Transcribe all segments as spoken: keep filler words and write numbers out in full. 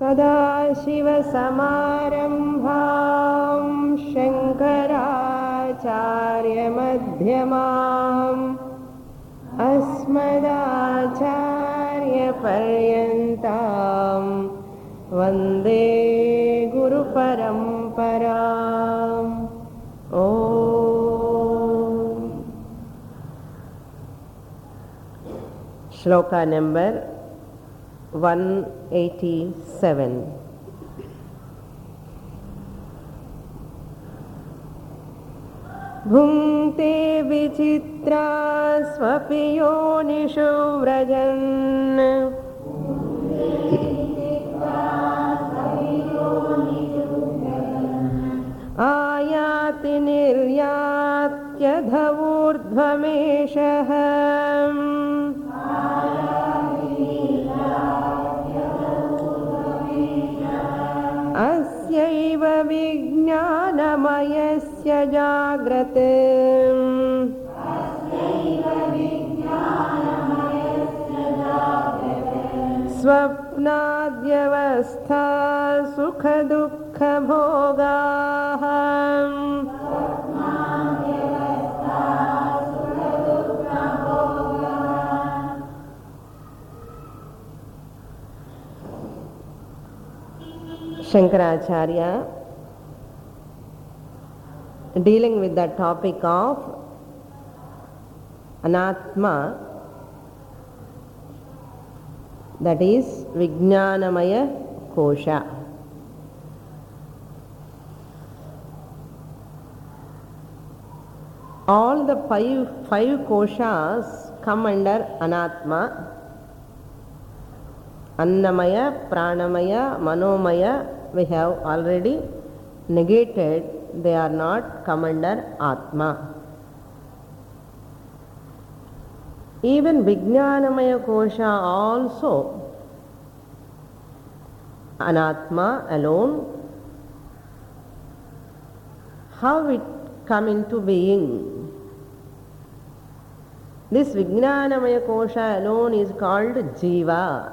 सदाशिवसमारम्भां शङ्कराचार्यमध्यमाम् अस्मदाचार्यपर्यन्तां वन्दे गुरुपरम्पराम्. ॐ श्लोका नंबर one eighty-seven. भुङ्क्ते विचित्रा स्वपि योनिषु व्रजन् आयाति निर्यात्यधवूर्ध्वमेषः अस्यैव विज्ञानमयस्य जाग्रते स्वप्नाद्यवस्था सुखदुःखभोगाः Shankaracharya, dealing with the topic of Anatma, that is Vijnanamaya Kosha. All the five, five koshas come under Anatma. Annamaya, Pranamaya, Manomaya, we have already negated, they are not come under Atma. Even Vijnanamaya Kosha also, Anatma alone, how it come into being? This Vijnanamaya Kosha alone is called Jiva.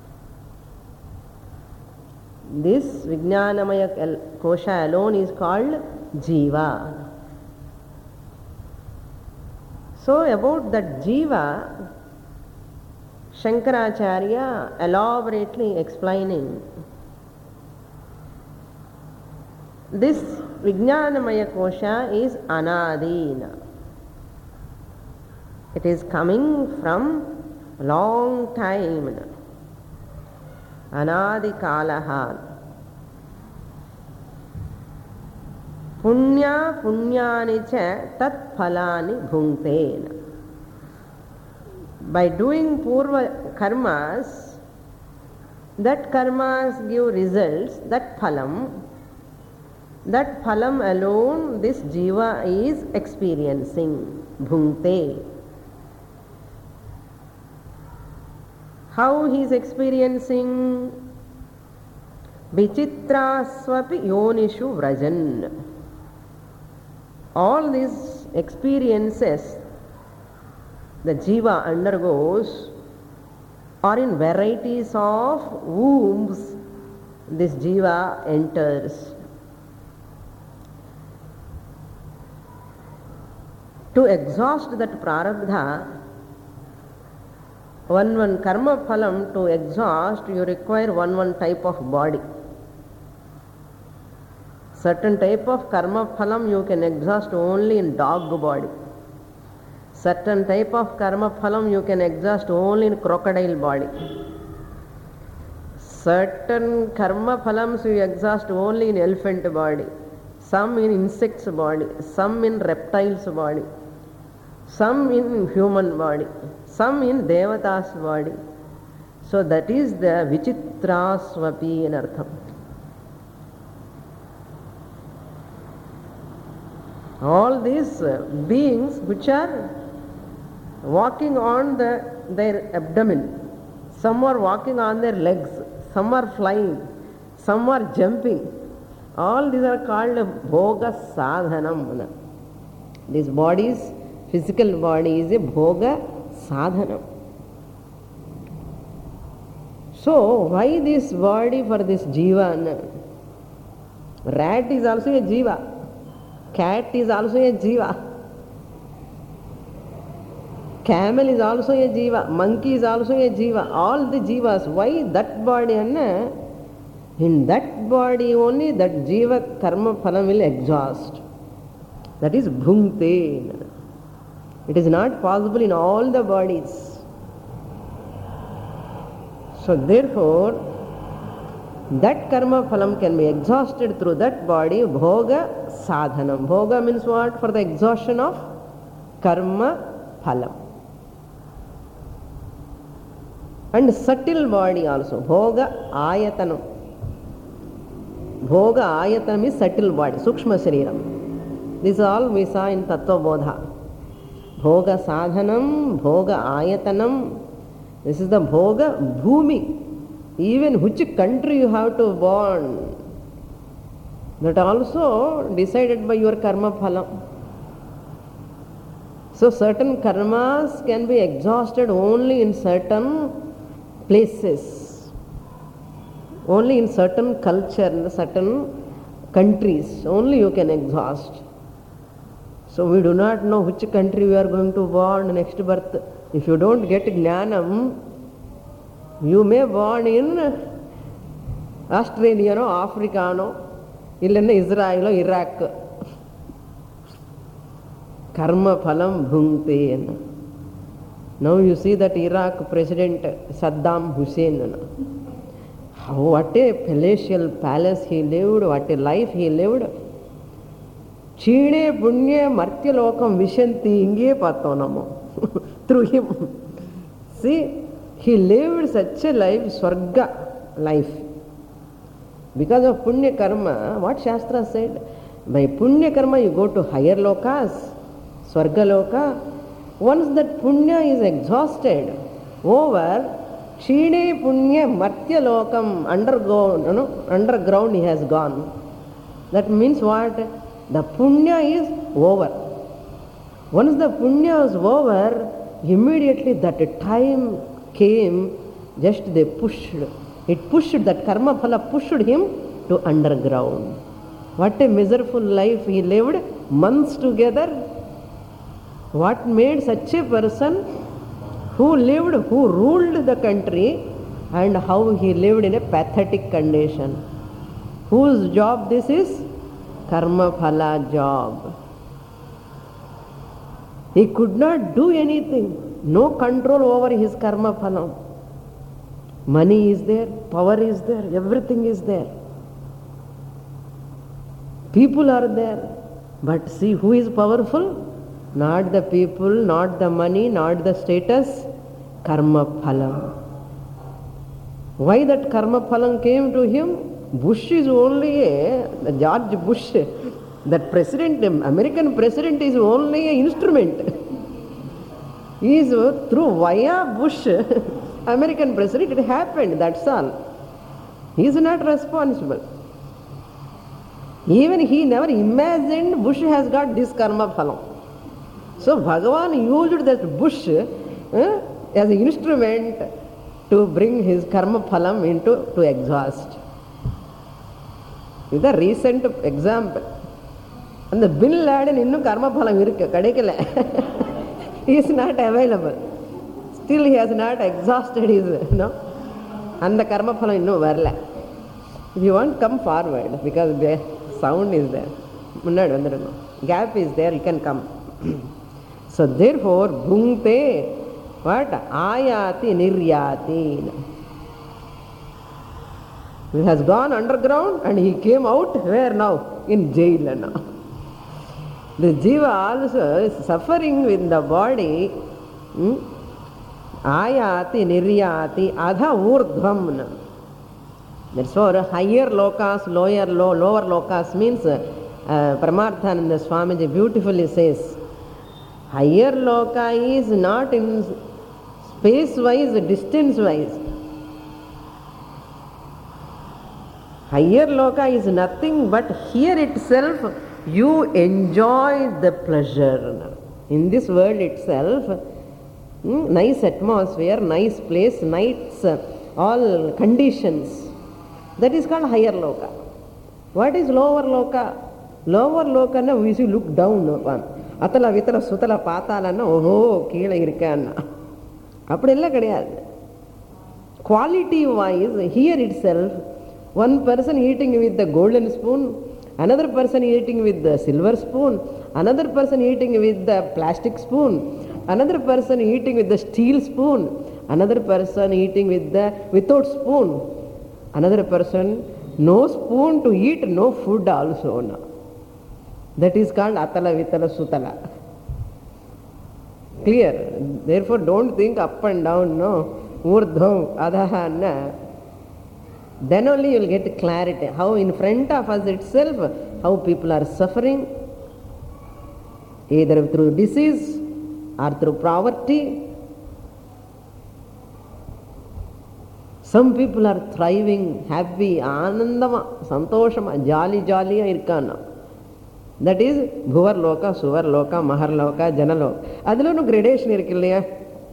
This Vijnanamaya Kosha alone is called Jiva. So about that Jiva, Shankaracharya elaborately explaining, this Vijnanamaya Kosha is Anadina. It is coming from long time. Anadi Kalaha. Punya Punyani cha tat phalani bhunkten. By doing purva karmas, that karmas give results, that phalam, that phalam alone this jiva is experiencing. Bhunkte. How he is experiencing? Vichitrasvapi yonishu vrajan. All these experiences the jiva undergoes are in varieties of wombs this jiva enters. To exhaust that prarabdha, one one karma phalam, to exhaust you require one one type of body. Certain type of karma phalam you can exhaust only in dog body. Certain type of karma phalam you can exhaust only in crocodile body. Certain karma phalams you exhaust only in elephant body. Some in insects body, some in reptiles body, some in human body, some in devatas body. So that is the vichitrasvapi in artham. All these beings which are walking on the, their abdomen, some are walking on their legs, some are flying, some are jumping. All these are called bhoga sadhanam. This body's physical body is a bhoga sadhanam. So why this body for this jiva? Rat is also a jiva. Cat is also a jiva. Camel is also a jiva. Monkey is also a jiva. All the jivas. Why that body? In that body only that jiva karma phala will exhaust. That is bhunkte. It is not possible in all the bodies. So therefore, that karma phalam can be exhausted through that body, bhoga sadhanam. Bhoga means what? For the exhaustion of karma phalam. And subtle body also, bhoga ayatanam. Bhoga ayatanam is subtle body, sukshma shariram. This is all we saw in Tattva Bodha. Bhoga sadhanam, bhoga ayatanam. This is the bhoga bhumi. Even which country you have to born, that also decided by your karma phalam. So certain karmas can be exhausted only in certain places, only in certain culture, in certain countries, only you can exhaust. So we do not know which country we are going to born next birth. If you don't get jnanam, you may born in Australia, no, Africa, no, Israel, no, Iraq. Karma phalam bhunkte. Now you see that Iraq president Saddam Hussein. What a palatial palace he lived, what a life he lived. Chine punya martyalokam vishanti inge pattonamo. Through him. See, he lived such a life, Swarga life. Because of Punya Karma, what Shastra said? By Punya Karma you go to higher lokas, Swarga loka. Once that Punya is exhausted, over, Chine Punya Martya lokam, underground, you know, underground he has gone. That means what? The Punya is over. Once the Punya is over, immediately that time came, just they pushed, it pushed, that karma phala pushed him to underground. What a miserable life he lived, months together. What made such a person who lived, who ruled the country, and how he lived in a pathetic condition. Whose job this is? Karma phala job. He could not do anything. No control over his karma phalam. Money is there, power is there, everything is there. People are there. But see who is powerful? Not the people, not the money, not the status. Karma phalam. Why that karma phalam came to him? Bush is only a, George Bush, that president, American president is only an instrument. He is through via Bush, American president, it happened, that's all. He is not responsible. Even he never imagined Bush has got this karma phalam. So Bhagavan used that Bush eh, as an instrument to bring his karma phalam into, to exhaust. This is a recent example. And the Bin Laden innum karma phalam irukku, kadekala. He is not available. Still he has not exhausted his, you know, and the karma phalam innum varla. If you want, come forward, because the sound is there. Gap is there, you can come. So therefore, bhunkte, what? Ayati niryati. He has gone underground and he came out where now? In jail now. The jiva also is suffering with the body. Hmm? Ayati niryati adha urdhvam. That's why higher lokas, lower, low, lower lokas means uh, Paramarthananda Swamiji beautifully says, higher loka is not in space-wise, distance-wise. Higher loka is nothing but here itself you enjoy the pleasure. In this world itself, hmm, nice atmosphere, nice place, nice all conditions. That is called higher loka. What is lower loka? Lower loka na we look down upon. Atala vitala sutala patala na oho keela irukana. Appadella kediyadu. Quality wise, here itself, one person eating with the golden spoon, another person eating with the silver spoon, another person eating with the plastic spoon, another person eating with the steel spoon, another person eating with the without spoon, another person no spoon to eat, no food also. No. That is called atala vitala sutala. Clear? Therefore don't think up and down, no. Urdhvam adhana. Then only you will get clarity. How in front of us itself, how people are suffering, either through disease or through poverty. Some people are thriving, happy, anandama, santoshama, jolly, jolly irkana. That is Bhuvar Loka, Suvar Loka, Mahar Loka, Jana Loka. Adilo no gradation irkillaya.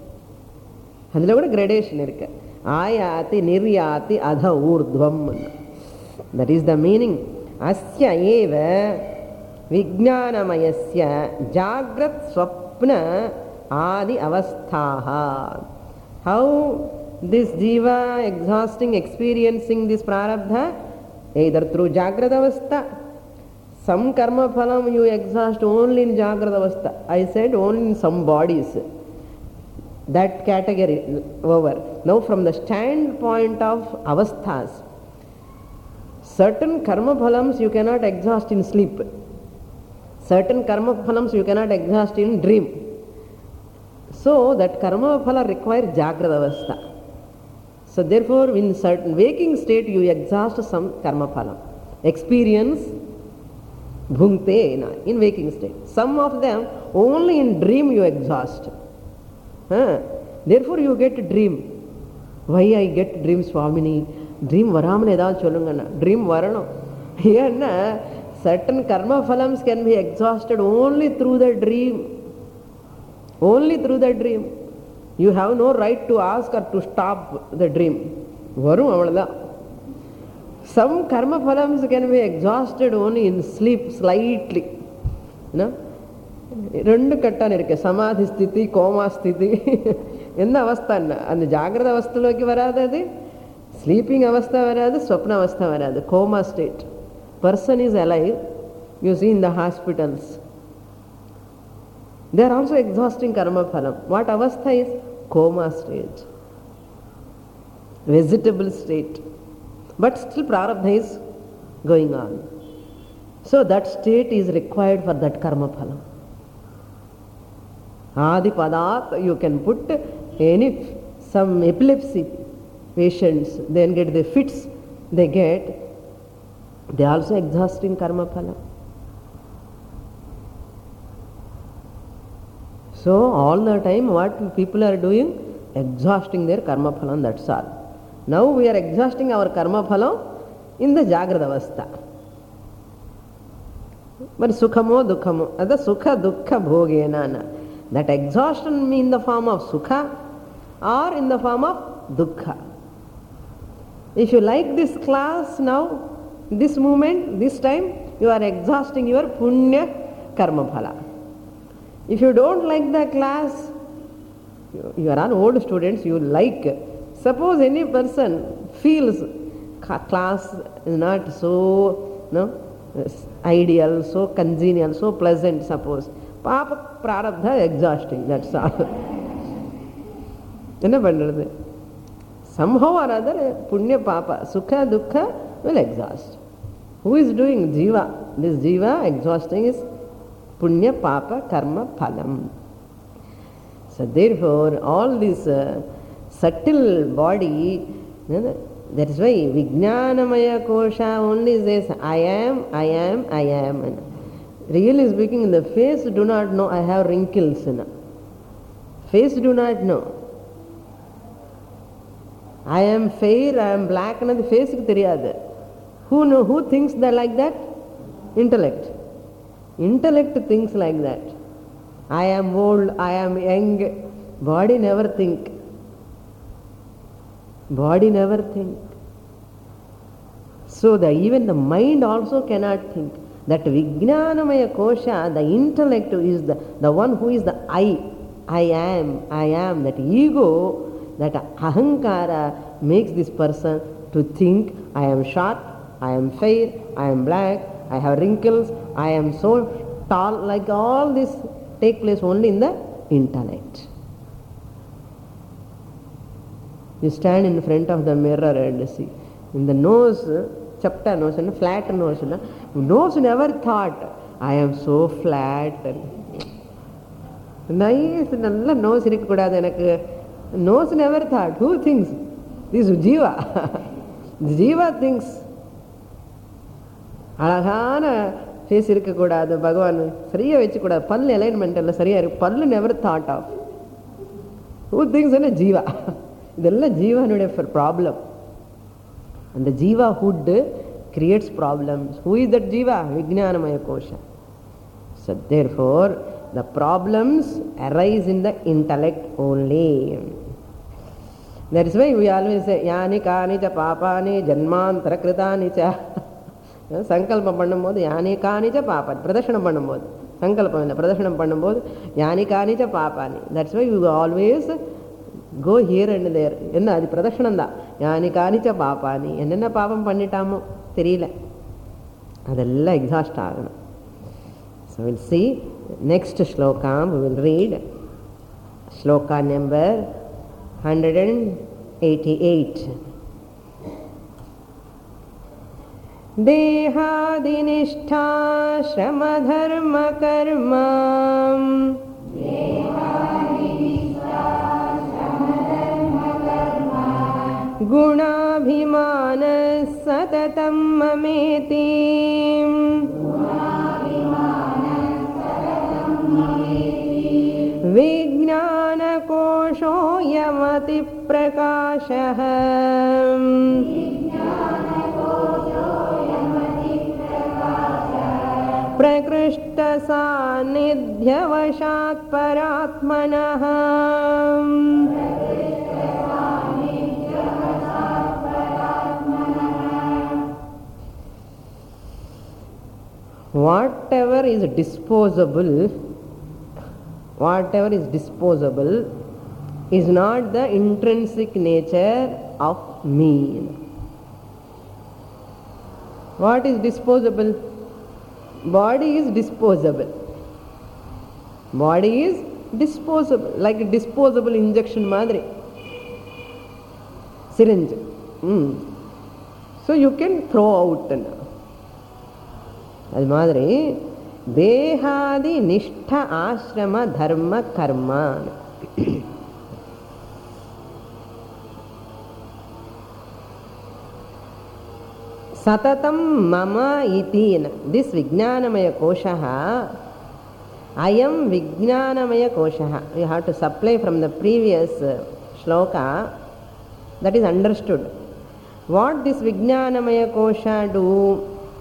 Adilo kuda gradation irka. Ayati, Niryati, Adha Urdhvam. That is the meaning. Asya eva Vijnanamayasya Jagrat Swapna Adi Avasthaha. How this jiva exhausting, experiencing this prarabdha? Either through Jagrata Avastha. Some karma phalam you exhaust only in Jagrata Avastha. I said only in some bodies. That category over. Now from the standpoint of avasthas, certain karma phalams you cannot exhaust in sleep. Certain karma phalams you cannot exhaust in dream. So that karma phala requires Jagrata Avastha. So therefore in certain waking state you exhaust some karma phala. Experience bhunkte in waking state. Some of them only in dream you exhaust. Huh? Therefore you get dream. Why I get dream, Swamini? Dream varamane edavadhu sollunga. Dream varanam. Here certain karma phalams can be exhausted only through the dream. Only through the dream. You have no right to ask or to stop the dream. Varum avladha. Some karma phalams can be exhausted only in sleep slightly. No? ரெண்டு கட்டான இருக்கு. சமாதி ஸ்திதி, coma ஸ்திதி. என்ன அவஸ்தான்னா அந்த ஜாகிரத அவஸ்தையிலோக்கு வராது, அது ஸ்லீப்பிங் அவஸ்தா வராது, ஸ்வப்ன அவஸ்தா வராது. Coma state. Person is alive. You see in the hospitals. They are also exhausting karma phalam. What avastha is? Coma state. Vegetable state. But still prarabdha is going on. So that state is required for that karma phalam. Adi padat, you can put any, some epilepsy patients, then get the fits, they get, they also exhausting karma phala. So all the time what people are doing? Exhausting their karma phalam, that's all. Now we are exhausting our karma phalam in the Jagrata Avastha. But sukhamo dukhamo, that sukha dukkha bhogena. That exhaustion in the form of sukha or in the form of dukkha. If you like this class now, this moment, this time, you are exhausting your punya karma phala. If you don't like the class, you, you are all old students, you like. Suppose any person feels class is not so no, ideal, so congenial, so pleasant, suppose. Papa prarabdha exhausting, that's all. Somehow or other, punya papa, sukha dukkha will exhaust. Who is doing? Jiva. This jiva exhausting is punya papa karma phalam. So therefore, all this uh, subtle body, that is why Vijnanamaya Kosha only says, I am, I am, I am. Really speaking, in the face do not know I have wrinkles. Face do not know. I am fair, I am black, and the face theriyadu. Who know? Who thinks that like that? Intellect. Intellect thinks like that. I am old, I am young. Body never think. Body never think. So the, even the mind also cannot think. That Vijnanamaya Kosha, the intellect is the, the one who is the I. I am, I am. That ego, that ahankara makes this person to think, I am short, I am fair, I am black, I have wrinkles, I am so tall. Like all this take place only in the intellect. You stand in front of the mirror and see. In the nose, chapta nose and flat nose. Nose never thought, I am so flat. Nice, nalla nose irukkodadu enakku. Nose never thought. Who thinks? This is Jiva. Jiva thinks. Alagana face irukkodadu. Bhagavan sariya vechukkodadu. Pallu alignment alla sariya irukku. Pallu never thought of. Who thinks in a Jiva? Idella Jivanude problem. And the Jiva hood creates problems. Who is that Jiva? Vijnanamaya Kosha. So therefore, the problems arise in the intellect only. That is why we always say, Yani kani cha papani janmantara kritani cha. Sankalpa pannumbodhu yani kani cha papani. Pradashanam pannumbodhu. Sankalpam illa. Pradashanam pannumbodhu yani kani cha papani. That's why we always go here and there. Enna adi pradashanam da. Yani kani cha papani. Enna papam pannitamo theriyala. Adella exhaust aganum. So we'll see next shloka. We will read shloka number one eighty-eight. Dehadinishta shrama dharma karma Gunabhimana satatam mameti Vijnana kosho yamati prakashah Prakrishta sanidhyavashat paratmanah Whatever is disposable, whatever is disposable is not the intrinsic nature of me. What is disposable? Body is disposable. Body is disposable, like a disposable injection madri. Syringe. Mm. So you can throw out. As madri, Dehadi nishtha ashrama dharma karma. Satatam mama iti. This Vijnanamaya Koshaha, I am Vijnanamaya Koshaha. You have to supply from the previous shloka. That is understood. What this Vijnanamaya Kosha do?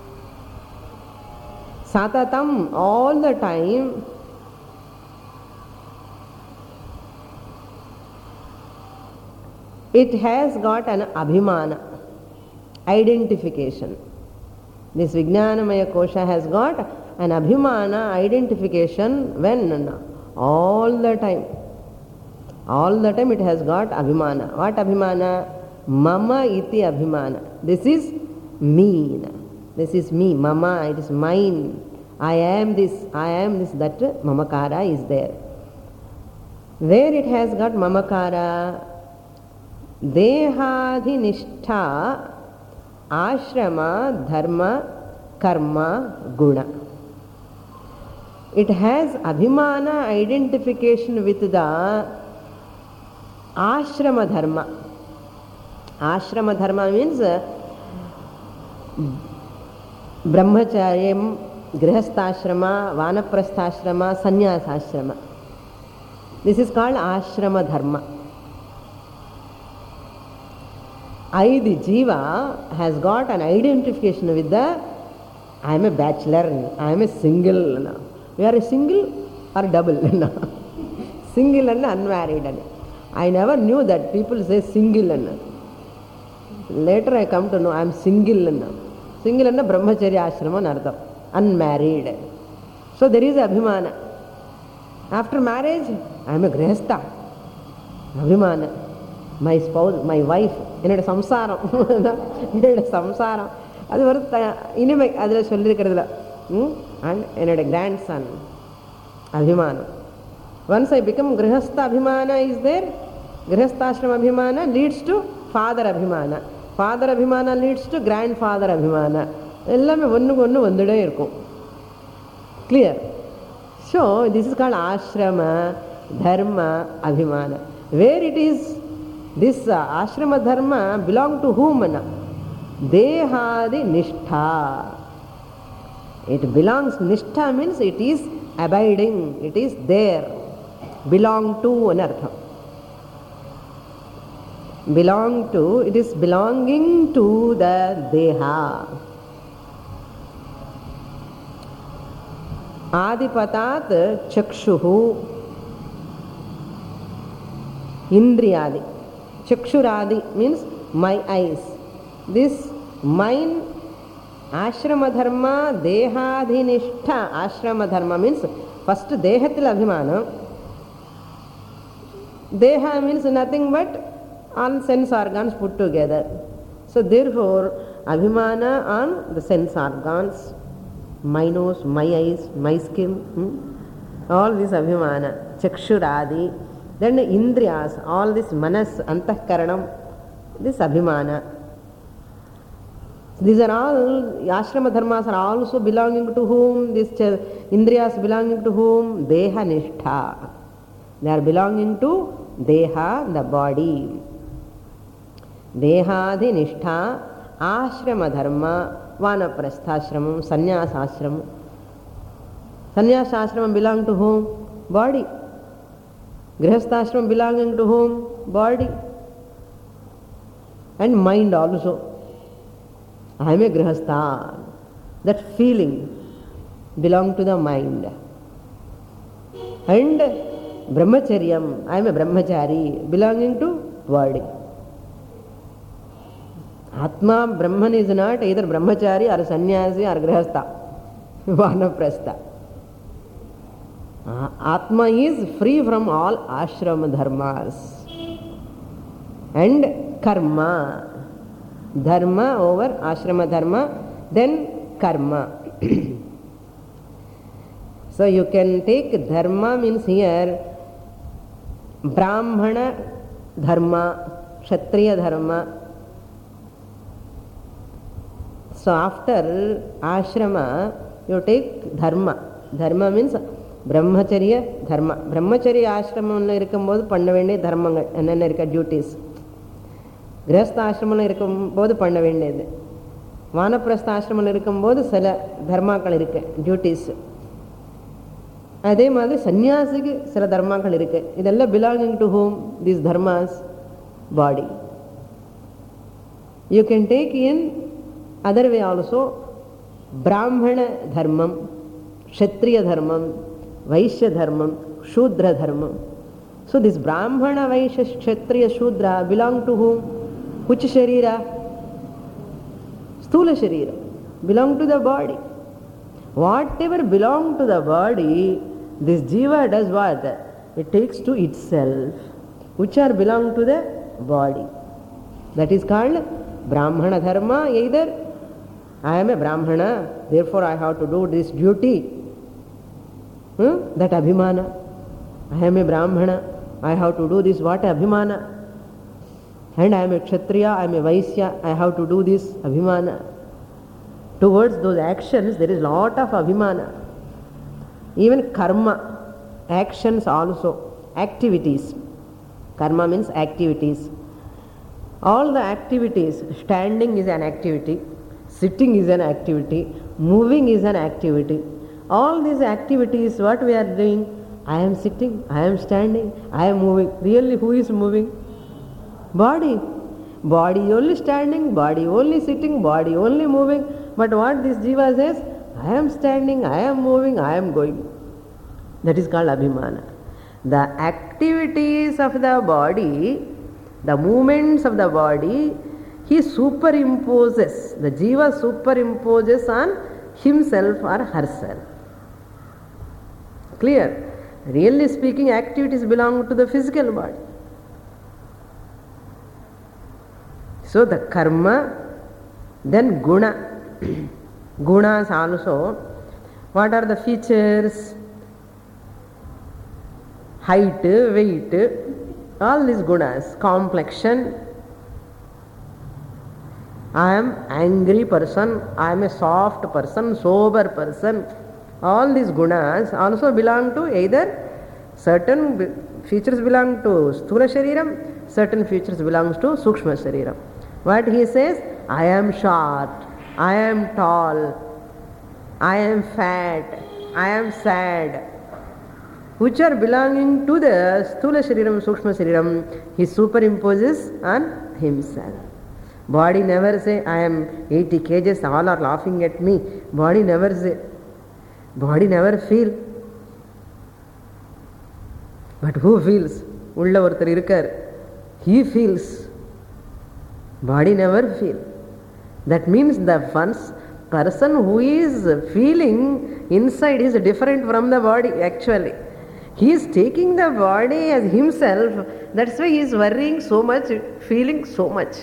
Satatam, all the time, it has got an abhimana, identification. This Vijnanamaya Kosha has got an abhimana, identification. When? All the time. All the time it has got abhimana. What abhimana? Mama iti abhimana. This is me. This is me. Mama, it is mine. I am this, I am this, that mamakara is there. Where it has got mamakara? Dehadhi nishtha ashrama dharma karma guna. It has abhimana, identification with the ashrama dharma. Ashrama dharma means uh, brahmacharyam, grihasthashrama, vanaprasthashrama, sannyasashrama. This is called ashrama dharma. I, the jiva, has got an identification with the I am a bachelor, I am a single. You are a single or double? Single and unmarried. I never knew that people say single. Later I come to know I am single now. Single and brahmacharya ashrama nartham, unmarried. So there is abhimana. After marriage, I am a grihastha. Abhimana. My spouse, my wife, என்னோட சம்சாரம் என்னோட சம்சாரம் அது ஒரு இனிமை அதில் சொல்லியிருக்கிறதுல and என்னோட கிராண்ட் சன் அபிமானம். Once I become grihastha abhimana is there, grihasthashrama abhimana leads to father abhimana, father abhimana leads to grandfather abhimana. எல்லாமே ஒன்றுக்கு ஒன்று வந்துட்டே இருக்கும். Clear? So this is called ashrama dharma abhimana. Where it is, this uh, ashrama dharma belong to whom? Dehadi nishtha. It belongs, nishtha means it is abiding, it is there. Belong to anartham. Belong to, it is belonging to the deha. Adipatat chakshuhu indriyadi. Chakshuradi means my eyes. This mine ashrama dharma dehadhinishtha. Ashrama dharma means first dehatil abhimana. Deha means nothing but all sense organs put together. So therefore abhimana on the sense organs, my nose, my eyes, my skin, hmm? all this abhimana, chakshuradi. Then indriyas, all this manas, antahkaranam, this abhimana. These are all, ashrama dharmas are also belonging to whom? These indriyas belonging to whom? Deha nishtha. They are belonging to deha, the body. Dehadi nishtha, ashrama dharma, vanaprasthashramam, sannyasashramam. Sannyasashramam belong to whom? Body. Grihasthashramam belonging to whom? Body. And mind also. I am a grihastha. That feeling belong to the mind. And brahmacharyam, I am a brahmachari, belonging to body. Atma Brahman is not either brahmachari or sannyasi or grihastha, vanaprastha. Atma is free from all ashrama dharmas and karma. Dharma over ashrama dharma, then karma. So you can take dharma means here brahmana dharma, kshatriya dharma. So after ashrama you take dharma. Dharma means brahmacharya dharma. Brahmacharya ashramamla இருக்கும்போது பண்ண வேண்டிய தர்மங்கள் என்னென்ன இருக்க duties. கிரகஸ்த ஆசிரமத்தில் இருக்கும்போது பண்ண வேண்டியது. வானப்பிரஸ்த ஆசிரமத்தில் இருக்கும்போது சில தர்மாக்கள் இருக்கு, டியூட்டிஸ். அதே மாதிரி சன்னியாசிக்கு சில தர்மாக்கள் இருக்கு. இதெல்லாம் belonging to whom? These dharmas body. You can take in other way also Brahmana தர்மம், க்ஷத்ரிய தர்மம், வைஷ்ய தர்மம், சூத்ர தர்மம். So this Brahmana, Vaishya, Kshatriya, Shudra belong to whom? Which Sharira? Sthula Sharira. Belong to the body. Whatever belong to the body, this Jiva does what? It takes to itself, which are belong to the body. That is called Brahmana Dharma. Either I am a Brahmana, therefore I have to do this duty. Hmm? That Abhimana. I am a Brahmana, I have to do this, what Abhimana. And I am a Kshatriya, I am a Vaishya, I have to do this Abhimana. Towards those actions there is lot of Abhimana. Even karma, actions also, activities. Karma means activities. All the activities, standing is an activity, sitting is an activity, moving is an activity. All these activities, what we are doing? I am sitting, I am standing, I am moving. Really, who is moving? Body. Body only standing, body only sitting, body only moving. But what this Jiva says? I am standing, I am moving, I am going. That is called Abhimana. The activities of the body, the movements of the body he superimposes, the jiva superimposes on himself or herself. Clear? Really speaking, activities belong to the physical body. So the karma, then guna. Gunas also, what are the features? Height, weight, all these gunas. Complexion. I am angry person, I am a soft person, sober person. All these gunas also belong to either certain features belong to Sthula Shariram, certain features belongs to Sukshma Shariram. What he says? I am short, I am tall, I am fat, I am sad, which are belonging to the Sthula Shariram, Sukshma Shariram, he superimposes on himself. Body never say, I am eighty kilograms, all are laughing at me. Body never say. Body never feel. But who feels? Ulla orthar irukar. He feels. Body never feel. That means the first person who is feeling inside is different from the body actually. He is taking the body as himself. That's why he is worrying so much, feeling so much.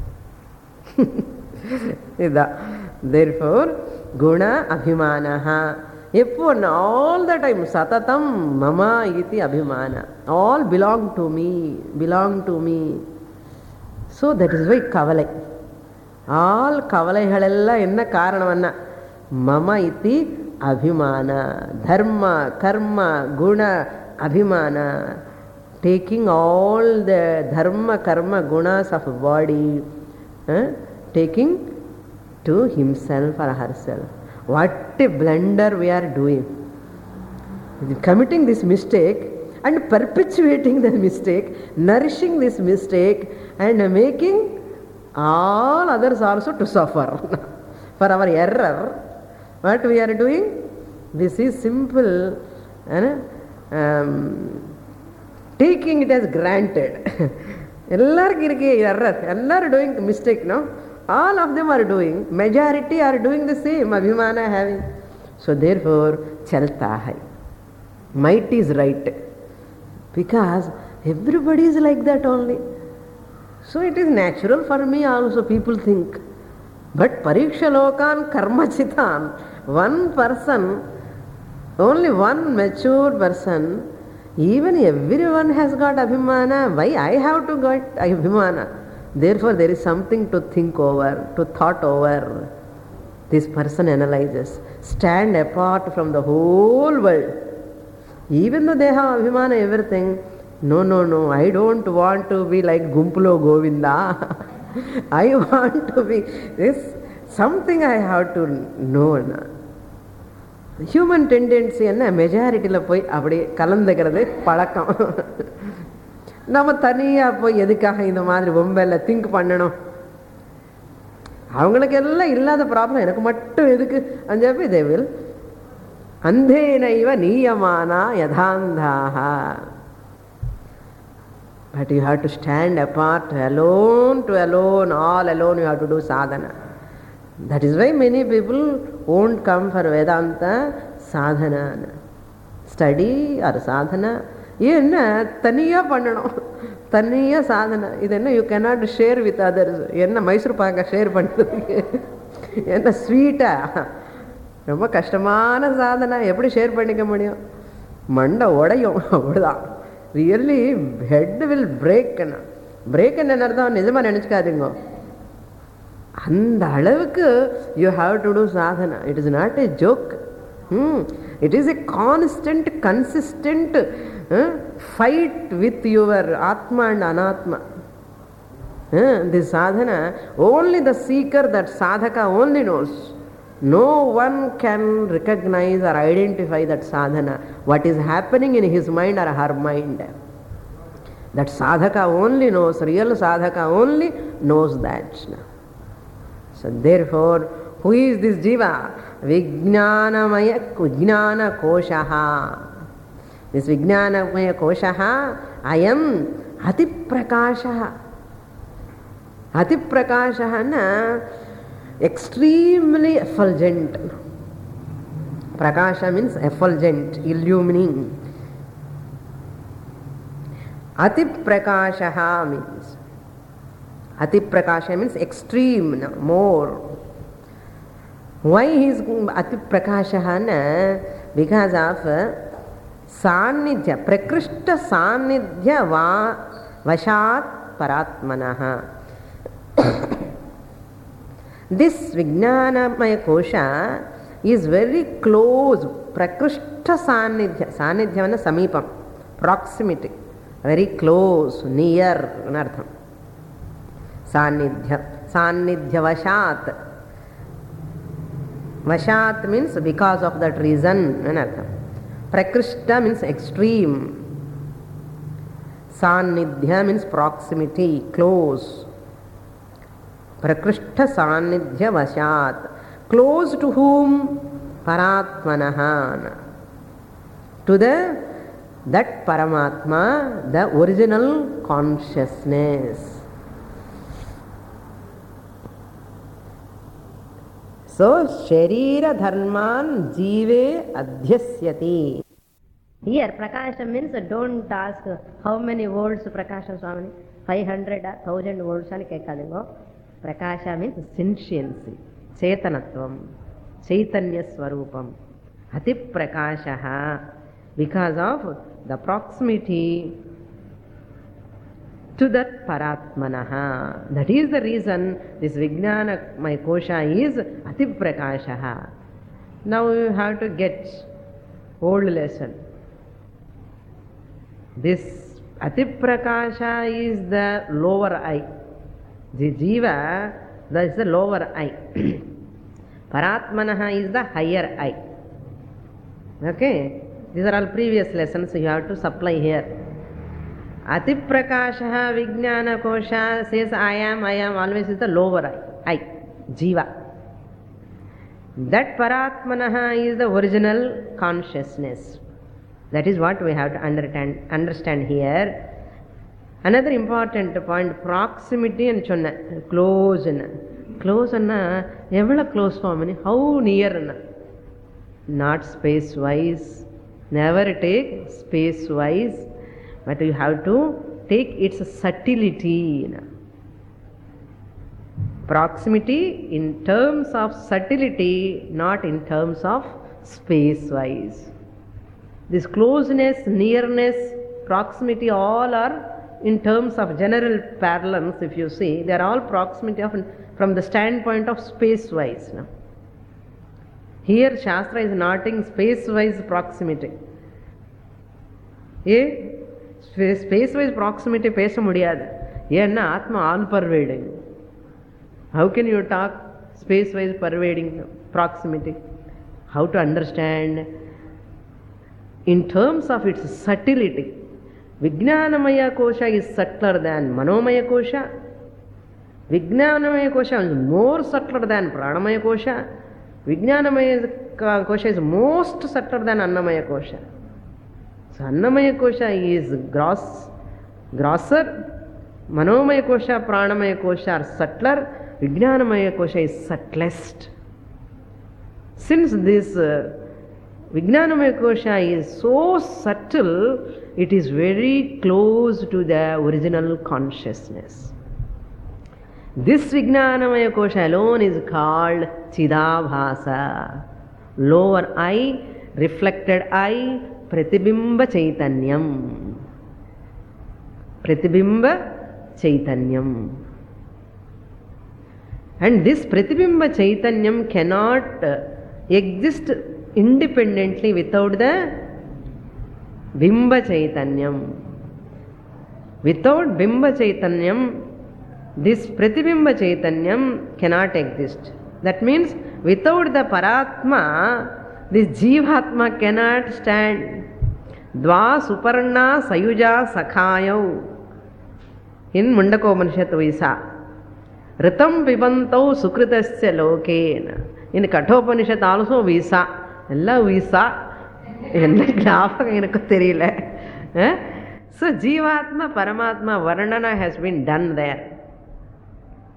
Therefore, guna abhimanaha. Eppo all the time, satatam mama iti abhimana. All belong to me, belong to me. So that is why kavalai. All kavalaigalella enna kaaranamana? Mama iti abhimana. Dharma, karma, guna, abhimana. Taking all the dharma, karma, gunas of body, Uh, taking to himself or herself. What a blunder we are doing. Committing this mistake and perpetuating the mistake, nourishing this mistake and making all others also to suffer for our error. What we are doing? This is simple. Uh, um, taking it as granted. Everyone doing mistake, no? All of them are doing. Majority are doing the same. Abhimana having. So therefore, chalta hai. Might is right. Because everybody is like that only. So it is natural for me also, people think. But pariksha lokan karma chitan. One person, only one mature person, even everyone has got abhimana. Why I have to get abhimana? Therefore, there is something to think over, to thought over. This person analyzes. Stand apart from the whole world. Even though they have abhimana, everything. No, no, no. I don't want to be like Gumpulo Govinda. I want to be this. Something I have to know. Human tendency என்ன மெஜாரிட்டியில் போய் அப்படி கலந்துக்கிறது பழக்கம். நம்ம தனியாக போய் எதுக்காக இந்த மாதிரி பொம்பையில் திங்க் பண்ணணும்? அவங்களுக்கு எல்லாம் இல்லாத ப்ராப்ளம் எனக்கு மட்டும் எதுக்கு அஞ்சப்பி தேவில் அந்தேனைவ நீயமானா யதாந்தாக. But you have to stand apart, alone to alone, all alone you have to do sadhana. That is why many people won't come for Vedanta sadhana. Study or sadhana. Yenna taniya pannanum. Taniya sadhana. Idenna you cannot share with others. Yenna Mysore paaka share pannadhu. Yenna sweeta. Romba kashtamana sadhana. Eppadi share pannikka mudiyum? Manda odayum. Avladhaan. Really head will break. Break enna artham nijama nenichikadingo. அந்த அளவுக்கு you have to do sadhana. It is not a joke. Hmm. It is a constant, consistent uh, fight with your Atma and Anatma. Uh, this sadhana, only the seeker, that sadhaka only knows. No one can recognize or identify that sadhana, what is happening in his mind or her mind. That sadhaka only knows, real sadhaka only knows that. So therefore, who is this jiva? Vijnanamaya Vijnana Koshaha. This Vijnanamaya Koshaha, I am Ati Prakashaha. Ati prakashahana extremely effulgent. Prakasha means effulgent, illumining. Ati prakashaha means, ati prakasha means extreme, more. Why he is ati prakashahana? Because of Sanidhya, prakrishta sanidhya va vashat paratmanaha. This Vijnanamaya Kosha is very close, prakrishta sanidhya, sanidhya is samipam, proximity, very close, near, anartham. Sanidhya, sanidhya vashat. Vashat means because of that reason, anartham. Prakrishta means extreme. Sanidhya means proximity, close. Prakrishta sanidhya vashat. Close to whom? Paratmanaha. To the, that Paramatma, the original consciousness. So, Sharira Dharman Jive Adhyasyati. Here, Prakasha means don't ask how many volts Prakasha Swami, five hundred, one thousand volts. Prakasha means sentiency, Chetanatvam, Chaitanya Swarupam. Ati Prakashaha, because of the proximity to that Paratmanaha. That is the reason this Vijnana my Kosha is Ati Prakashaha. Now you have to get old lesson. This Ati Prakasha is the lower eye. The Jiva, that is the lower eye. Paratmanaha is the higher eye. Okay? These are all previous lessons, so you have to supply here. Ati Prakashaha Vijnana Kosha says I am, I am, always is the lower eye, eye, Jiva. That Paratmanaha is the original consciousness. That is what we have to understand, understand here. Another important point, proximity and chonna, close. Close anna, evla close form, how near? Not space wise. Never take space wise. But you have to take its subtlety. Proximity in terms of subtlety, not in terms of space-wise. This closeness, nearness, proximity, all are in terms of general parlance. If you see, they are all proximity of, from the standpoint of space-wise. Here, Shastra is noting space-wise proximity. Yeah? Space-wise proximity பேச முடியாது. ஏன்னா ஆத்மா all pervading. How can you talk space-wise pervading proximity? How to understand? In terms of its subtlety. Vijnanamaya Kosha is subtler than Manomaya Kosha. Vijnanamaya Kosha is more subtler than Pranamaya Kosha. Vijnanamaya Kosha is most subtler than Annamaya Kosha. So Annamaya Kosha is gross, grosser, Manomaya Kosha, Pranamaya Kosha are subtler, Vijnanamaya Kosha is subtlest. Since this uh, Vijnanamaya Kosha is so subtle, it is very close to the original consciousness. This Vijnanamaya Kosha alone is called Chidabhasa. Lower eye, reflected eye, Pratibimba Chaitanyam. Pratibimba Chaitanyam. And this Pratibimba Chaitanyam cannot uh, exist independently without the Bimba Chaitanyam. Without Bimba Chaitanyam, this Pratibimba Chaitanyam cannot exist. That means without the Paratma, this Jivatma cannot stand. Dva Suparna Sayuja Sakhayav. In Mundakopanishad we saw. Ritam Pibantau Sukritasya Lokena. In Kathopanishad also we saw. Ella we saw. So Jivatma Paramatma Varnana has been done there.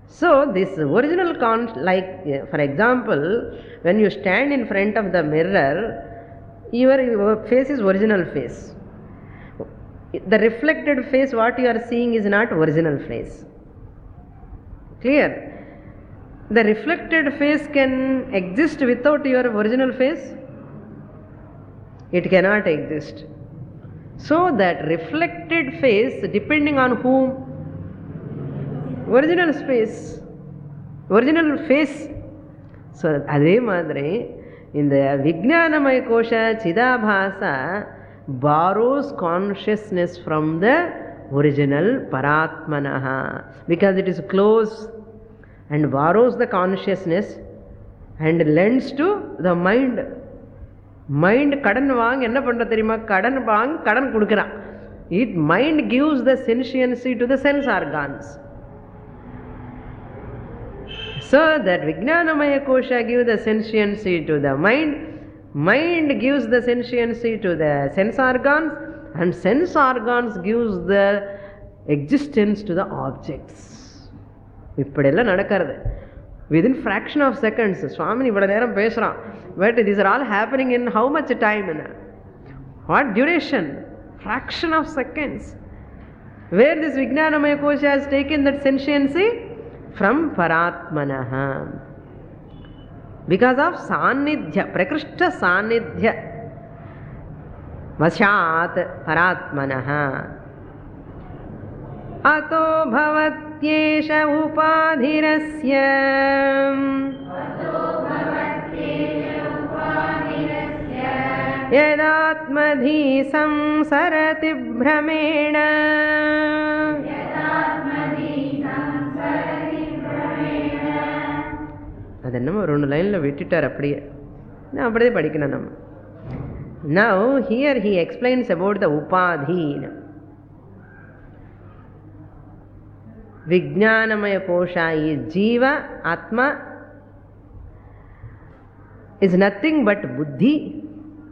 So this original con, like for example, when you stand in front of the mirror, your, your face is original face. The reflected face, what you are seeing, is not original face. Clear? The reflected face can exist without your original face? It cannot exist. So that reflected face, depending on whom? Original space. Original face. So, adhe madre, in the Vijnanamaya Kosha, Chidabhasa borrows consciousness from the original Paratmanaha, because it is close, and borrows the consciousness and lends to the mind. Mind kadan vaang enna pandra theriyuma, kadan vaang kadan kudukran. It mind gives the sentiency to the sense organs. So that Vijnanamaya Kosha gives the sentiency to the mind, mind gives the sentiency to the sense organs, and sense organs gives the existence to the objects. இப்படியெல்லாம் நடக்கிறது within fraction of seconds. Swami இவ்வளவு நேரம் பேசுறான், but these are all happening in how much time? What duration? Fraction of seconds. Where this Vijnanamaya Kosha has taken that sentiency? From Paratmanaha. Because of Sanidhya, Prakrishta Sanidhya. Vashat Paratmanaha. Ato bhavatyesha upadhirasya yadatmadhi samsarati bhramena. அது என்னமோ ரெண்டு லைனில் விட்டுட்டார், அப்படியே நான் அப்படியே படிக்கணும் நம்ம. Now here he explains about the upadhi. Vijnanamaya Kosha is Jiva, Atma is nothing but Buddhi.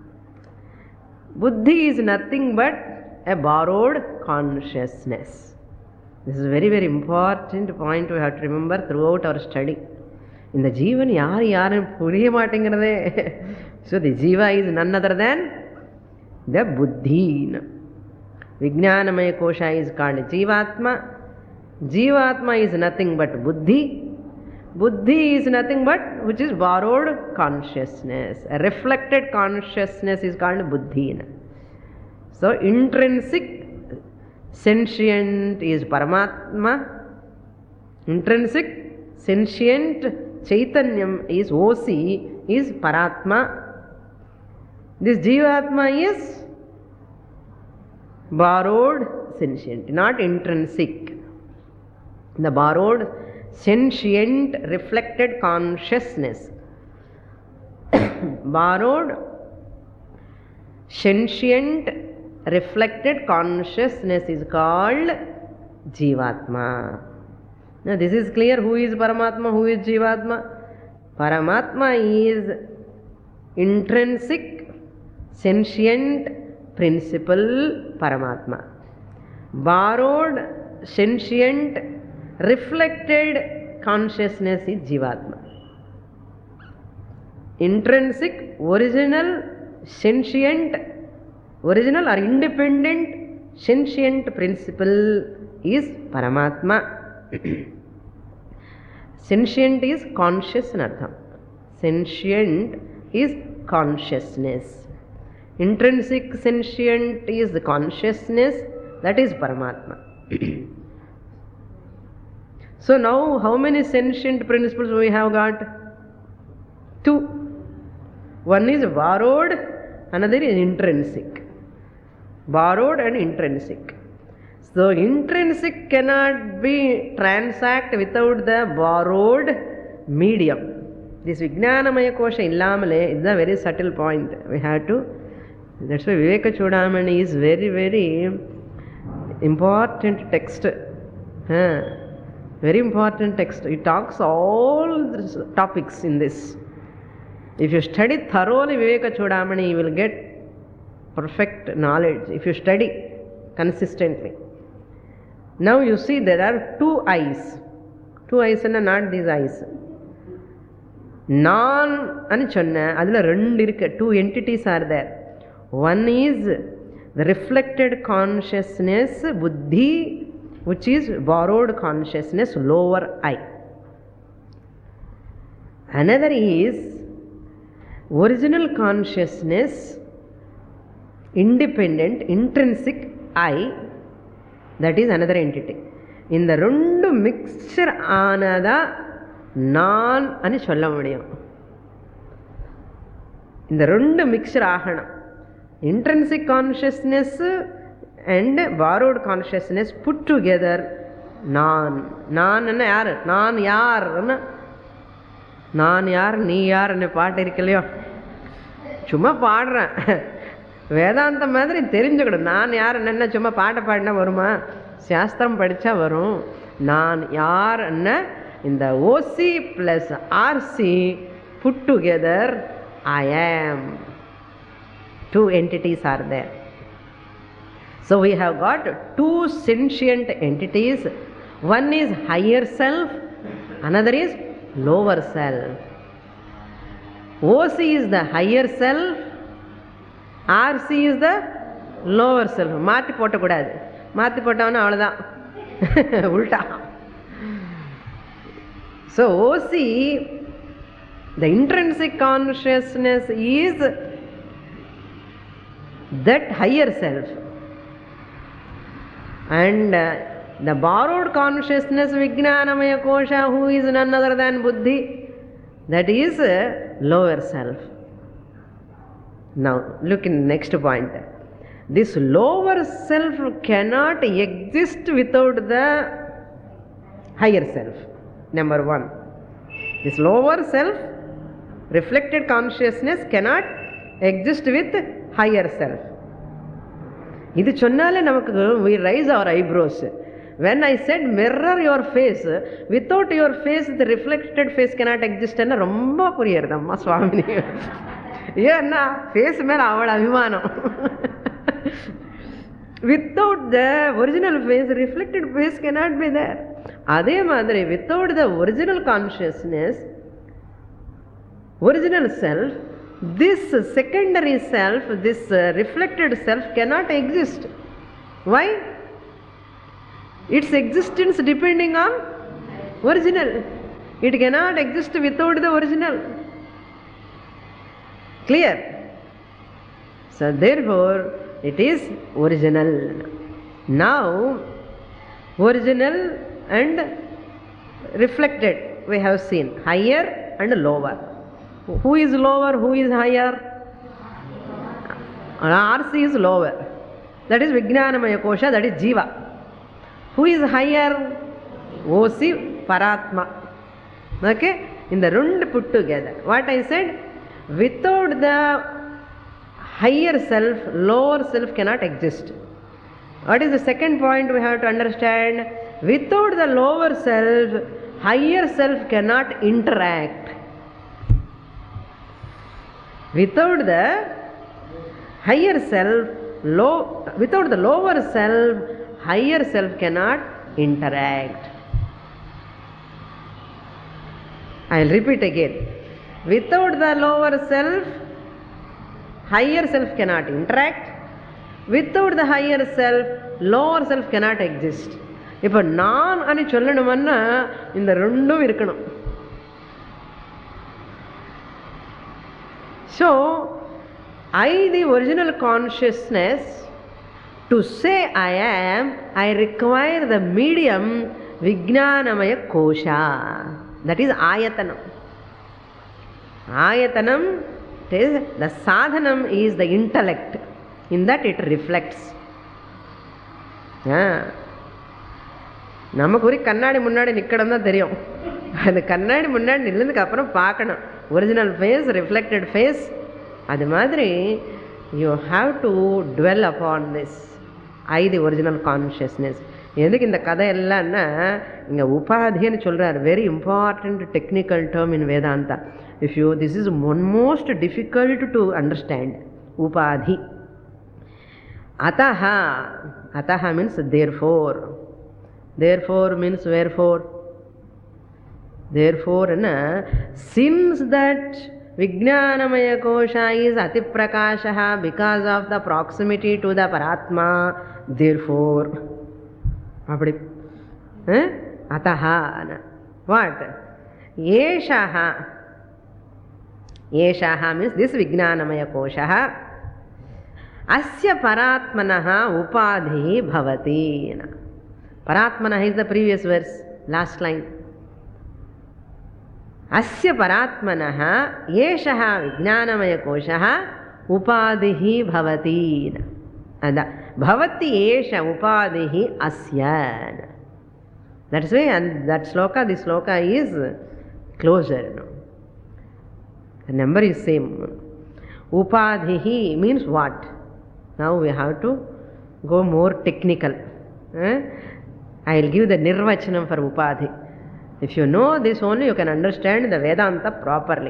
Buddhi is nothing but a borrowed consciousness. This is a very very important point we have to remember throughout our study. இந்த ஜீவன் யார் யாருன்னு புரிய மாட்டேங்கிறதே. So the Jiva is none other than the Buddhi. Vijnanamaya Kosha is called Jivatma. Jivatma is nothing but Buddhi. Buddhi is nothing but which is borrowed consciousness. A reflected consciousness is called Buddhi. So intrinsic sentient is Paramatma. Intrinsic sentient Chaitanyam is O C, is Paratma. This Jivatma is borrowed sentient, not intrinsic. The borrowed sentient reflected consciousness. Borrowed sentient reflected consciousness is called Jivatma. Now this is clear. Who is Paramatma, who is Jivatma? Paramatma is intrinsic sentient principle Paramatma. Borrowed sentient reflected consciousness is Jivatma. Intrinsic original sentient, original or independent sentient principle is Paramatma. Sentient is conscious in artham. Sentient is consciousness. Intrinsic sentient is the consciousness, that is Paramatma. So now how many sentient principles we have got? Two. One is borrowed, another is intrinsic. Borrowed and intrinsic. So intrinsic cannot be transact without the borrowed medium. This Vijnanamaya Kosha illamale is a very subtle point. We have to, that's why Viveka Chudamani is very very important text. Huh. Very important text. It talks all the topics in this. If you study thoroughly Viveka Chudamani, you will get perfect knowledge. If you study consistently. Now you see there are two eyes. Two eyes and not these eyes. நான் అని சொன்னேன், அதில் ரெண்டு இருக்கு. Two entities are there. One is the reflected consciousness, buddhi, which is borrowed consciousness, lower eye. Another is original consciousness, independent, intrinsic eye, that is another entity. இந்த ரெண்டு mixer ஆனதா நான் అని சொல்ல முடியும். இந்த ரெண்டு மிக்சர் ஆகணும். Intrinsic consciousness and borrowed consciousness put together நான். நான் என்ன யார்? நான் யார்? நான் யார் நீ யாருன்னு பாட்டு இருக்கலையோ, சும்மா பாடுறேன். வேதாந்த மாதிரி தெரிஞ்சுக்கணும். நான் யார் என்ன சும்மா பாட்டை பாடினா வருமா? சாஸ்திரம் படித்தா வரும். நான் யார் என்ன இந்த OC plus RC put together I am. Two entities are there. So we have got two sentient entities. One is higher self, another is lower self. O C is the higher self, R C is the lower self. மாற்றி போட்டக்கூடாது. மாற்றி போட்டவனா அவ்வளோதான், உல்டா. So O C, the intrinsic consciousness is that higher self, and uh, the borrowed consciousness, Vijnanamaya Kosha, who is none other than Buddhi, that is uh, lower self. Now look in the next point. This lower self cannot exist without the higher self. Number one, this lower self, reflected consciousness, cannot exist with higher self. இது சொன்னாலே நமக்கு we raise our eyebrows. When I said mirror your face, without your face the reflected face cannot exist என்ன ரொம்ப புரியுறது அம்மா சுவாமினி. ஏன்னா face மேலே அவள் அபிமானம். Without the original face, reflected face cannot be there. அதே மாதிரி without the original consciousness, original self, this secondary self, this uh, reflected self cannot exist. Why? Its existence depending on original. It cannot exist without the original. Clear? So therefore it is original. Now original and reflected we have seen, higher and lower. Who is lower, who is higher? R C is lower, that is Vijnanamaya Kosha, that is Jiva. Who is higher? O C, Paratma. Okay, in the rund put together, what I said, without the higher self, lower self cannot exist. What is the second point we have to understand? Without the lower self, higher self cannot interact. Without the higher self, low, without the lower self, higher self cannot interact. I will repeat again. Without the lower self, higher self cannot interact. Without the higher self, lower self cannot exist. இப்போ நான் అని சொல்லணும்னா இந்த ரெண்டும் இருக்கணும். So I, the original consciousness, to say I am, I require the medium Vijnanamaya Kosha, that is Ayatanam. Ayatanam is the sadhanam, is the intellect, in that it reflects. நமக்கு ஒரு கண்ணாடி முன்னாடி நிற்கணும் தான் தெரியும். அந்த கண்ணாடி முன்னாடி நில்லதுக்கு அப்புறம் பார்க்கணும் ஒரிஜினல் ஃபேஸ், ரிஃப்ளெக்டட் ஃபேஸ். அது மாதிரி you have to dwell upon this I, the original consciousness. எதுக்கு இந்த கதை எல்லாம்னா, இங்கே உபாதின்னு சொல்கிறார். Very important technical term in Vedanta. If you, this is one most difficult to understand, upadhi. Ataha, ataha means therefore. Therefore means wherefore. Therefore, na, since that Vijnanamaya Kosha is Atiprakashaha because of the proximity to the Paratma, therefore, eh? Ataha. What? Yeshaha. Yeshaha means this Vijnanamaya Kosha. Asya Paratmanaha Upadhi Bhavati. Paratmanaha is the previous verse, last line. Asya Paratmanaha Yeshaha Vijnanamaya Kosha Upadhi Bhavati. And Bhavati Yesha Upadhi Asya. That's why, and that sloka, this sloka is closer. No? The number is same. Upadhihi means what? Now we have to go more technical. Eh? I will give the nirvachanam for Upadhi. If you know this only, you can understand the Vedanta properly.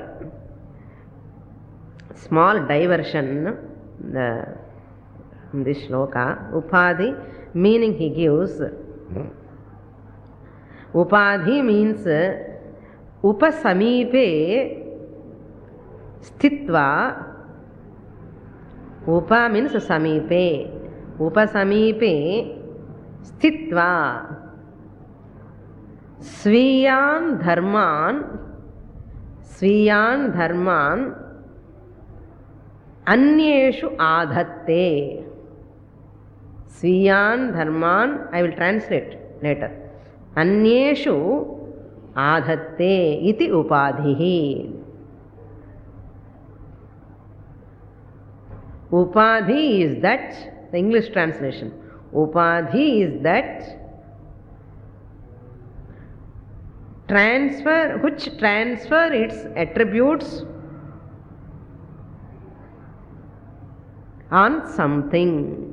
Small diversion, the, this shloka, Upadhi, meaning he gives. Upadhi means upasamipe sthitva. Upa means samipe. Upasamipe sthitva. Sviyan dharman. Sviyan dharman anyeshu adhatte. Sviyan dharman, I will translate later. Anyeshu adhatte iti upadhihi. Upadhi is that, the English translation. Upadhi is that transfer, which transfer its attributes on something.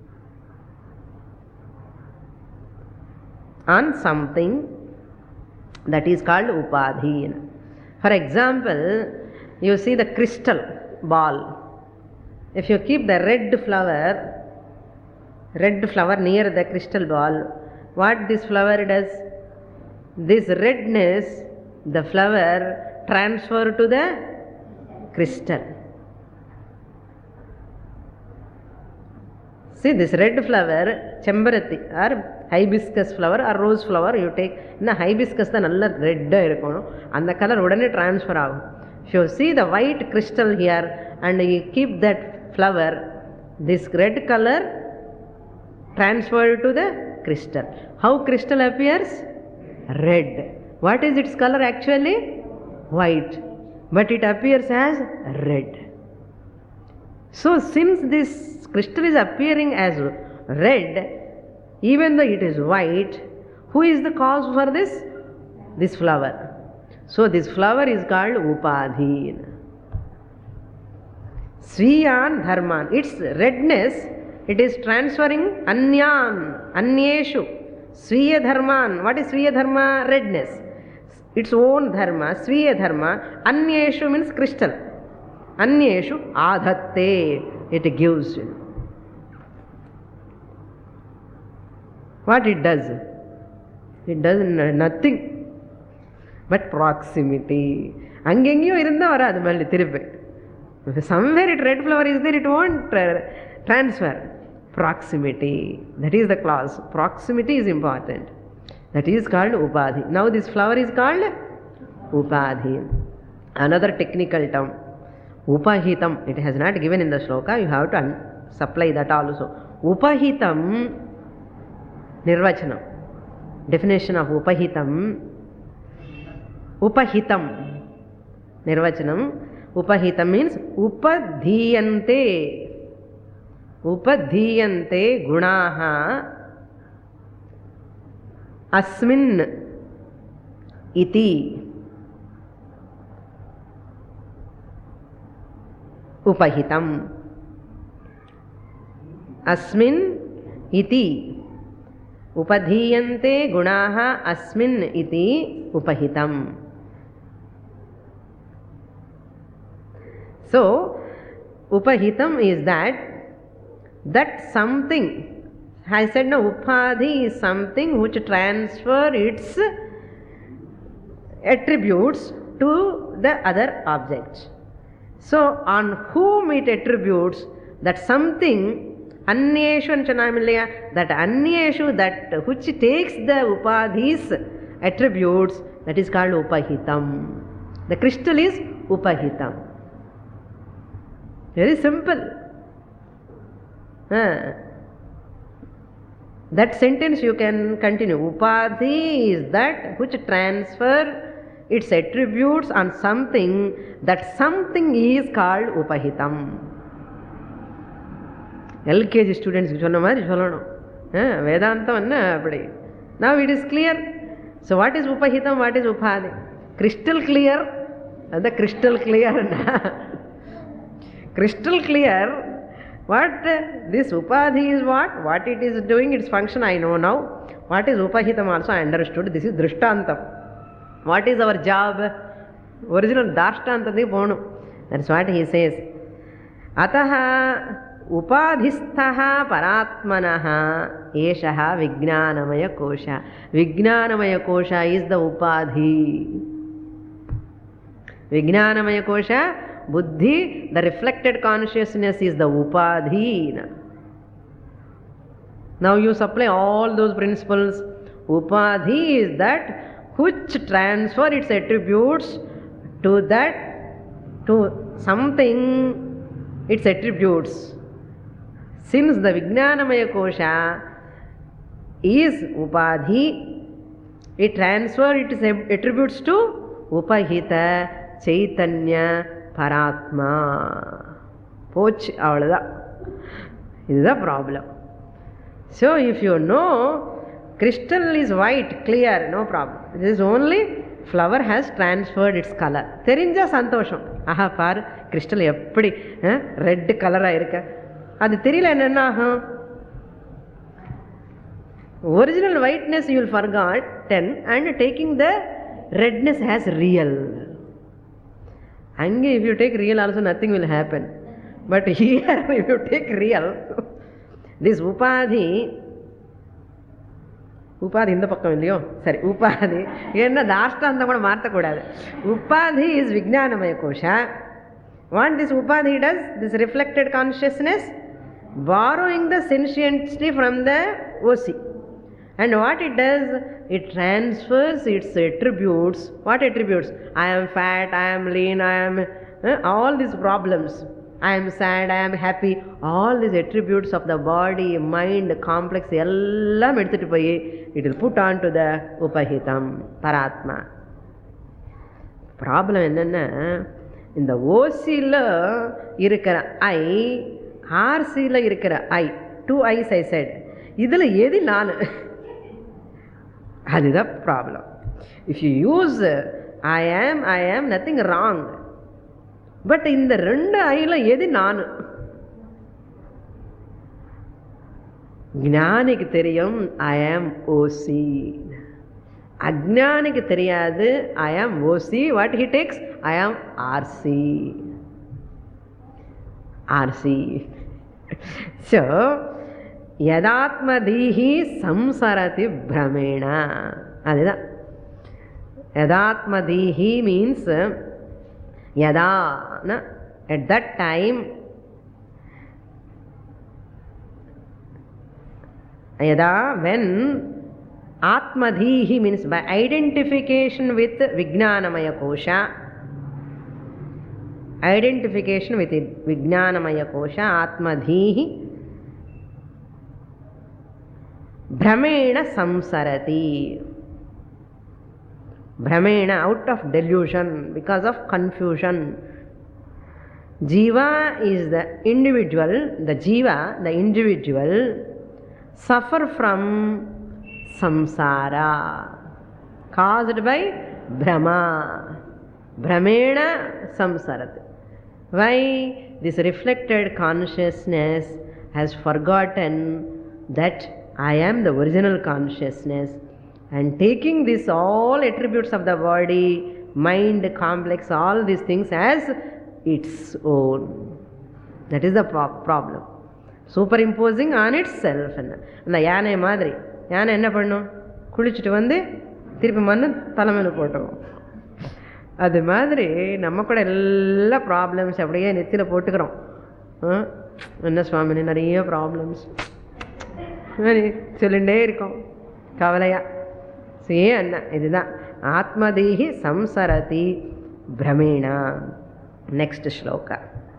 On something, that is called Upadhi. For example, you see the crystal ball. If you keep the red flower, red flower near the crystal ball, what this flower does? This redness, the flower transfer to the crystal. See this red flower, Chambarati or hibiscus flower or rose flower, you take, in the hibiscus the nalla red and the color udane transfer agum. If you see the white crystal here and you keep that flower, this red color transferred to the crystal. How crystal appears? Red. What is its color actually? White. But it appears as red. So since this crystal is appearing as red, even though it is white, who is the cause for this? This flower. So this flower is called Upadhi. Sviyan dharman. Its redness, it is transferring anyan, anyeshu. Sviya dharman. What is Sviya dharma? Redness. Its own dharma, Sviya dharma. Anyeshu means crystal. Anyeshu adhatte. It gives. What it does? It does nothing but proximity. Angengyo irundha varadu malli thiruppi. Somewhere it red flower is there, it won't transfer. Proximity. That is the clause. Proximity is important. That is called Upadhi. Now this flower is called Upadhi. Another technical term. Upahitam. It has not given in the shloka. You have to supply that also. Upahitam. Nirvachanam. Definition of Upahitam. Upahitam. Nirvachanam. Upahitam means Upadhiyante. Upadhiyante gunaha asmin iti. Upahitam. Asmin iti. Upadhiyante gunaha asmin iti upahitam. So, upahitam is that that something, I said no, upadhi is something which transfer its attributes to the other object. So on whom it attributes that something, Anyeshu and Chanamilaya, that Anyeshu, that which takes the Upadhi's attributes, that is called Upahitam. The crystal is Upahitam. Very simple. Huh. That sentence you can continue. Upadhi is that which transfer its attributes on something, that something is called Upahitam. L K G students சொன்ன மாதிரி சொல்லணும். வேதாந்தம் என்ன அப்படி. Now it is clear. So what is Upahitam, what is Upadhi? Crystal clear. The crystal clear. Crystal clear. What this Upadhi is what? What it is doing, its function I know now. What is Upahitam also I understood. This is Drishtantam. What is our job? Original Darshtantam ponum. That's what he says. Ataha Upadhisthaha paratmanaha eshaha Vijnanamaya kosha. Vijnanamaya kosha is the Upadhi. Vijnanamaya kosha, Buddhi, the reflected consciousness is the Upadhi. Now you supply all those principles. Upadhi is that which transfer its attributes to that, to something, its attributes. Since the Vijnanamaya kosha is Upadhi, it transfers its attributes to Upahita Chaitanya Paratma. Poch avladha. This is the problem. So if you know crystal is white, clear, no problem. This is only flower has transferred its color. Therinja santosham. Aha par crystal eppadi red color irukka. அது தெரியல என்ன ஆகும்? Original whiteness you will forgotten and taking the redness as real. And if you take real also nothing will happen. But here if you take real, this Upadhi, Upadhi இந்த பக்கம் இல்லையோ சரி Upadhi என்ன தாஷ்டாந்தம் கூட மாற்றக்கூடாது. Upadhi is Vijnanamaya kosha. What this Upadhi does, this reflected consciousness, borrowing the sentiency from the O C. And what it does, it transfers its attributes. What attributes? I am fat, I am lean, I am uh, all these problems. I am sad, I am happy. All these attributes of the body, mind, complex, ellam edutittu poi it will put on to the Upahitam, Paratma. Problem என்னன்னா இந்த O C ல இருக்கிற I, R C ல இருக்கிற I, two I's I said. இதுல எது நானு? அதுதான் problem. If you use I am, I am, nothing wrong. But இந்த ரெண்டு ஐல எது நானு? ஞானிக்கு தெரியும் I am O C. அஜ்ஞானிக்கு தெரியாது I am O C. What he takes? I am R C. R C. So, Yadatmadhihi samsarati brahmena. Adida. Yadatmadhihi means Yada. Na? At that time, Yada, when Atmadhihi means by identification with Vijnanamaya kosha. Identification with it, Vijnanamaya kosha, Atmadhihi. Brahmena samsarati. Brahmena, out of delusion, because of confusion. Jiva is the individual, the Jiva, the individual, suffer from samsara, caused by Brahma. Brahmena samsarati. Why? This reflected consciousness has forgotten that I am the original consciousness, and taking this all attributes of the body, mind, complex, all these things as its own. That is the problem. Superimposing on itself. அந்த யானை மாதிரி யானை என்ன பண்ணும்? குளிச்சுட்டு வந்து திருப்பி மண்ணு தலைமையில் போட்டோம். அது மாதிரி நம்ம கூட எல்லா ப்ராப்ளம்ஸ் அப்படியே நெத்தியில் போட்டுக்கிறோம். என்ன சுவாமினி நிறைய ப்ராப்ளம்ஸ் சொல்லிகிட்டே இருக்கோம் கவலையா. சே அண்ணா இதுதான் ஆத்மதீஹி சம்சரதி பிரமேணா. நெக்ஸ்ட் ஸ்லோகா.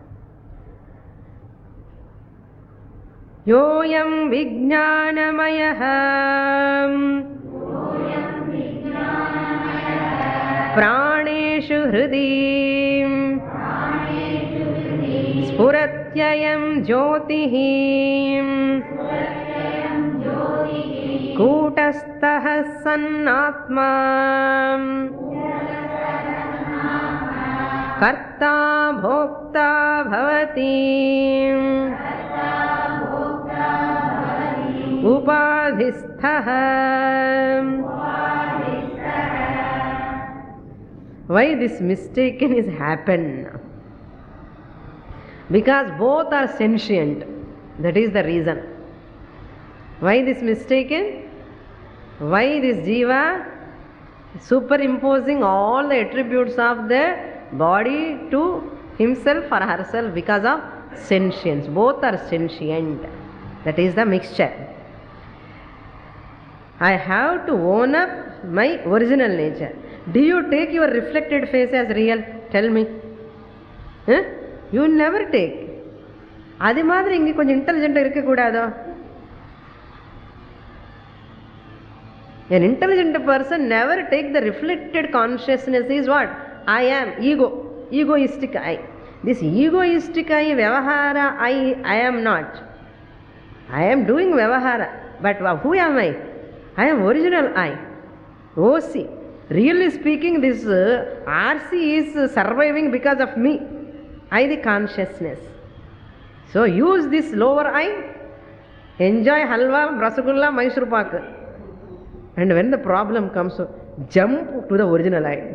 யோயம் விஜ்ஞானமயः பிராணேஷு ஹ்ருதி ஸ்புரத்யயம் ஜோதிஹ கூடஸ்தः சன்னாத்மா கர்த்தா போக்தா பவதி உபாதிஸ்தः. Why this mistaken is happened? Because both are sentient. That is the reason. Why this mistaken? Why this jiva superimposing all the attributes of the body to himself or herself? Because of sentience. Both are sentient. That is the mixture. I have to own up my original nature. Do you take your reflected face as real? Tell me. Huh? You never take. அது மாதிரி இங்கே கொஞ்சம் இன்டெலிஜென்ட்டாக இருக்கக்கூடாதோ? An intelligent person never take the reflected consciousness is what? I am, ego, egoistic I. This egoistic I, vyavahara I, I am not. I am doing vyavahara, but who am I? I am original I, O C. Really speaking, this uh, R C is uh, surviving because of me, I the consciousness. So use this lower I, enjoy halwa, rasgulla, Mysore pak. And when the problem comes, jump to the original I.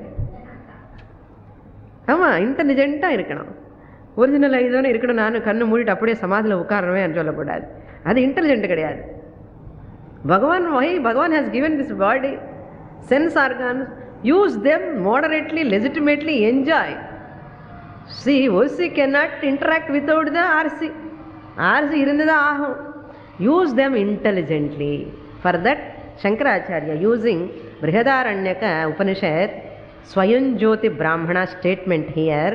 ஆமாம், இன்டெலிஜென்ட்டாக இருக்கணும். Original ஐ தானே இருக்கணும். நான் கண்ணு மூடிட்டு அப்படியே சமாதியில் உட்காரவேன்னு சொல்லக்கூடாது. அது இன்டெலிஜென்ட் கிடையாது. Bhagavan, why Bhagavan has given this body, sense organs, use them moderately, legitimately, enjoy. See, O C cannot interact without the R C. R C irundha ahum. Use them intelligently. For that, Shankaracharya using Brihadaranyaka Upanishad, Swayamjyoti Brahmana statement here,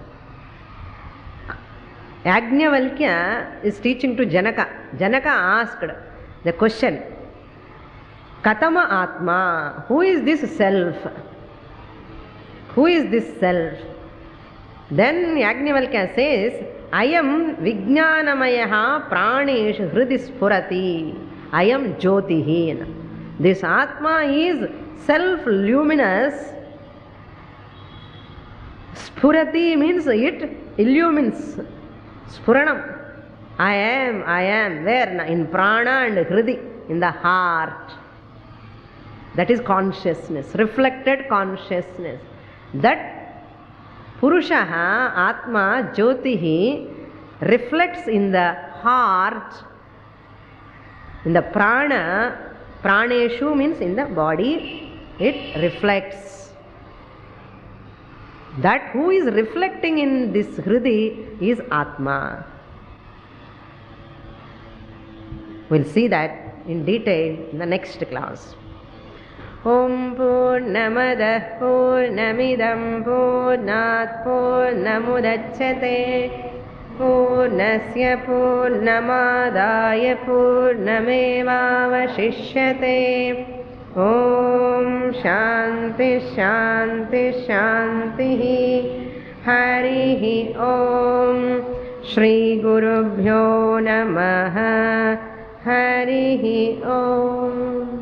Yajnavalkya is teaching to Janaka. Janaka asked the question, Katama Atma, who is this self? Who is this self? Then Yajnavalkya says, I am Vijnanamayaha Praneshu Hridi Spurati. I am Jyotihi. This Atma is self-luminous. Spurati means it illumines. Spuranam. I am, I am. Where? In prana and hridi, in the heart. That is consciousness, reflected consciousness. That Purushaha, Atma, Jyotihi reflects in the heart, in the prana. Praneshu means in the body, it reflects. That who is reflecting in this hridi is Atma. We'll see that in detail in the next class. Om Purnamada Purnamidam Purnat Purnamudachyate Purnasya Purnamadaya Purnamevavashishyate. Om Shanti Shanti Shanti. Harihi Om. Shri Gurubhyo Namaha. Harihi Om.